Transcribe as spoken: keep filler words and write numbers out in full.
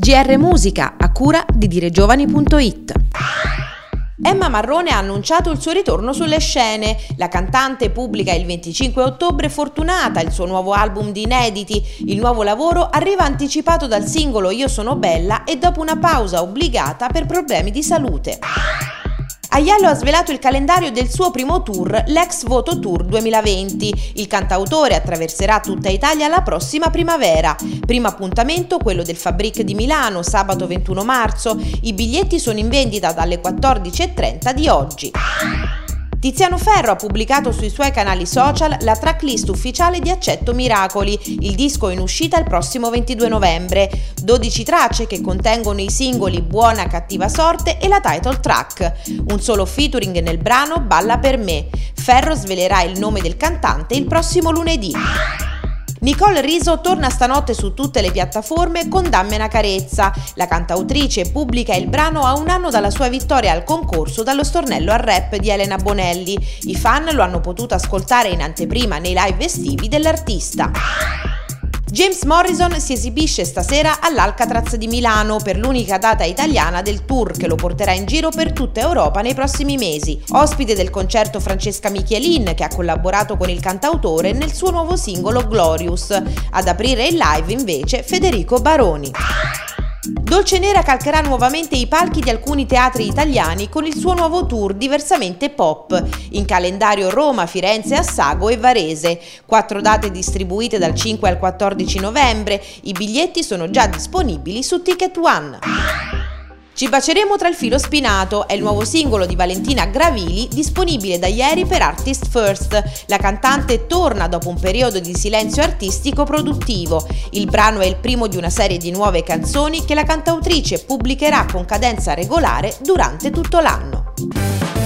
G R Musica, a cura di diregiovani punto it. Emma Marrone ha annunciato il suo ritorno sulle scene. La cantante pubblica il venticinque ottobre Fortunata, il suo nuovo album di inediti. Il nuovo lavoro arriva anticipato dal singolo Io sono bella e dopo una pausa obbligata per problemi di salute. Aiello ha svelato il calendario del suo primo tour, l'Ex Voto Tour duemilaventi. Il cantautore attraverserà tutta Italia la prossima primavera. Primo appuntamento quello del Fabric di Milano, sabato ventuno marzo. I biglietti sono in vendita dalle quattordici e trenta di oggi. Tiziano Ferro ha pubblicato sui suoi canali social la tracklist ufficiale di Accetto Miracoli. Il disco è in uscita il prossimo ventidue novembre. dodici tracce che contengono i singoli Buona cattiva sorte e la title track. Un solo featuring nel brano Balla per me. Ferro svelerà il nome del cantante il prossimo lunedì. Nicole Riso torna stanotte su tutte le piattaforme con Dammi una carezza. La cantautrice pubblica il brano a un anno dalla sua vittoria al concorso dallo stornello al rap di Elena Bonelli. I fan lo hanno potuto ascoltare in anteprima nei live estivi dell'artista. James Morrison si esibisce stasera all'Alcatraz di Milano per l'unica data italiana del tour che lo porterà in giro per tutta Europa nei prossimi mesi. Ospite del concerto Francesca Michelin, che ha collaborato con il cantautore nel suo nuovo singolo Glorious. Ad aprire il live invece Federico Baroni. Dolce Nera calcherà nuovamente i palchi di alcuni teatri italiani con il suo nuovo tour diversamente pop, in calendario Roma, Firenze, Assago e Varese. Quattro date distribuite dal cinque al quattordici novembre, i biglietti sono già disponibili su Ticket One. Ci baceremo tra il filo spinato è il nuovo singolo di Valentina Gravili, disponibile da ieri per Artist First. La cantante torna dopo un periodo di silenzio artistico produttivo. Il brano è il primo di una serie di nuove canzoni che la cantautrice pubblicherà con cadenza regolare durante tutto l'anno.